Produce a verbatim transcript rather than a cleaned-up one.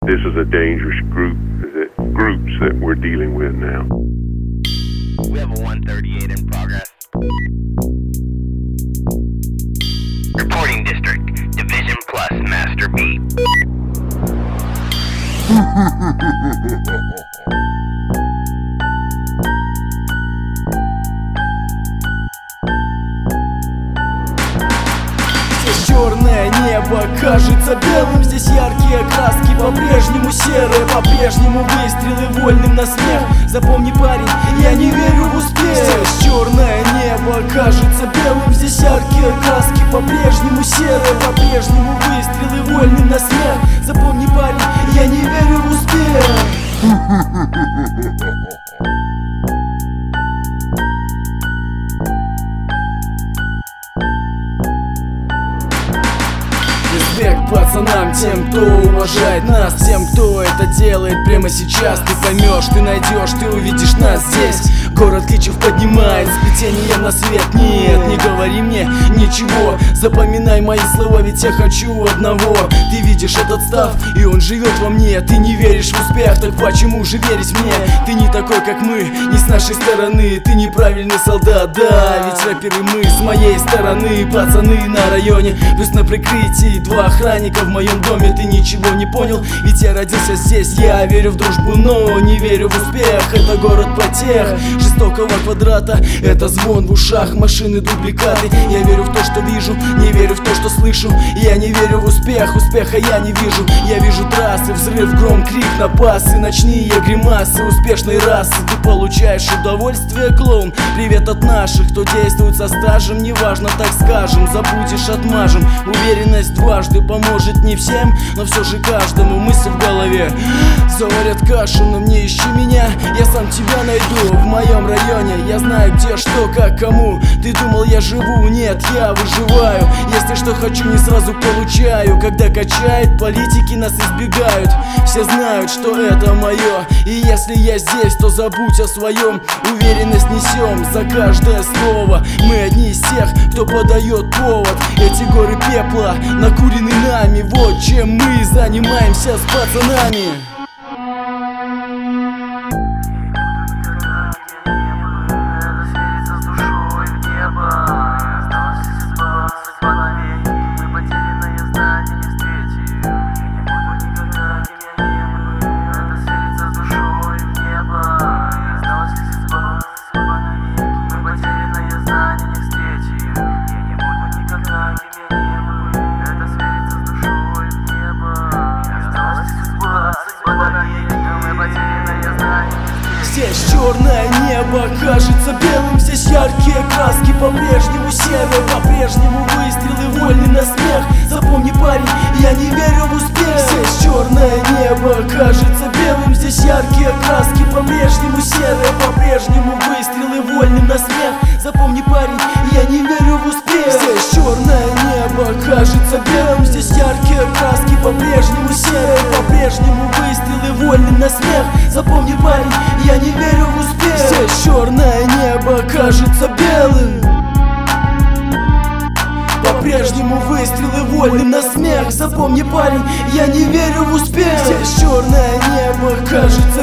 This is a dangerous group, that, groups that we're dealing with now. We have a one thirty-eight in progress. Reporting district, Division Plus, Master B. Здесь черное небо кажется белым, здесь яркие краски по-прежнему серые, по-прежнему выстрелы вольным на смех. Запомни, парень, я не верю в успех. Здесь черное небо кажется белым, здесь яркие краски по-прежнему серые, по-прежнему выстрелы вольным на смех. Запомни, парень, я не верю в успех. Респект пацанам, тем, кто уважает нас, тем, кто это делает прямо сейчас. Ты поймешь, ты найдешь, ты увидишь нас здесь. Город Кличев поднимает сплетение на свет. Нет, не говори мне ничего, запоминай мои слова, ведь я хочу одного. Ты видишь этот став, и он живет во мне. Ты не веришь в успех, так почему же верить мне? Ты не такой, как мы, не с нашей стороны. Ты неправильный солдат, да, ведь рэперы мы с моей стороны. Пацаны на районе, плюс на прикрытии два охранника в моем доме. Ты ничего не понял, ведь я родился здесь. Я верю в дружбу, но не верю в успех. Это город потех, жестокого квадрата. Это звон в ушах, машины, дубликаты. Я верю в то, что вижу, не верю в то, что слышу. Я не верю в успех, успеха я не вижу. Я вижу трассы, взрыв, гром, крик, напасы, ночные гримасы успешной расы. Ты получаешь удовольствие, клоун. Привет от наших, кто действует со стажем. Неважно, так скажем, забудешь, отмажем. Уверенность дважды поможет не всем, но все же каждому. Мысль в голове заварят кашу, но мне ищи меня, я сам тебя найду. В моем районе я знаю где, что, как, кому. Ты думал я живу? Нет, я выживаю. Если что хочу, не сразу получаю. Когда качает, политики нас избегают. Все знают, что это мое. И если я здесь, то забудь о своем. Уверенность несем за каждое слово. Мы одни из тех, кто подает повод. Эти горы пепла накурены нами. Вот чем мы занимаемся с пацанами. Здесь черное небо кажется белым, здесь яркие краски по-прежнему серые, по-прежнему выстрелы вольны на смех. Запомни, парень, я не верю в успех. Здесь черное небо кажется белым, здесь яркие краски по-прежнему серые, по-прежнему выстрелы вольны на смех. Запомни, парень, я не верю в успех. Здесь черное небо кажется белым, здесь яркие краски по-прежнему серые, по-прежнему выстрелы вольны на смех. Запомни, парень, я не верю в успех. Здесь черное небо кажется белым, по-прежнему выстрелы вольным на смех. Запомни, парень, я не верю в успех. Здесь черное небо кажется